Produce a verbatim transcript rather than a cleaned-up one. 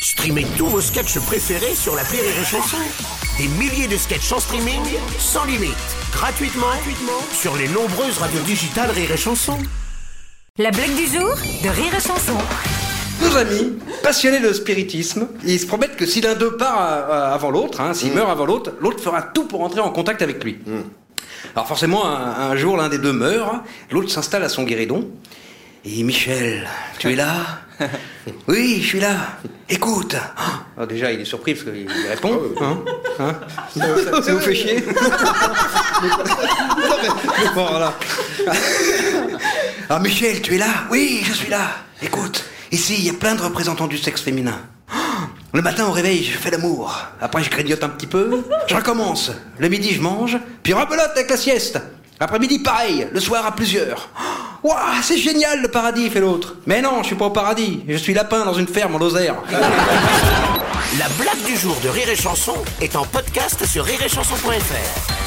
Streamez tous vos sketchs préférés sur l'appli Rire et Chanson. Des milliers de sketchs en streaming, sans limite, gratuitement, gratuitement sur les nombreuses radios digitales Rire et Chanson. La blague du jour de Rire et Chanson. Nos amis, passionnés de spiritisme, ils se promettent que si l'un d'eux part euh, avant l'autre, hein, s'il mmh. meurt avant l'autre, l'autre fera tout pour entrer en contact avec lui. Mmh. Alors forcément, un, un jour, l'un des deux meurt, l'autre s'installe à son guéridon. Et Michel, tu es là ? Oui, je suis là. Écoute. Alors déjà, il est surpris parce qu'il répond. Hein hein ça, ça vous fait chier ? Bon, voilà. Alors Michel, tu es là ? Oui, je suis là. Écoute, ici, il y a plein de représentants du sexe féminin. Le matin au réveil, je fais l'amour. Après, je grignote un petit peu. Je recommence. Le midi, je mange. Puis rebelote avec la sieste. Après-midi, pareil. Le soir, à plusieurs. Waouh, c'est génial le paradis, fait l'autre. Mais non, je suis pas au paradis. Je suis lapin dans une ferme en Lozère. La blague du jour de Rire et Chanson est en podcast sur rire et chanson point f r.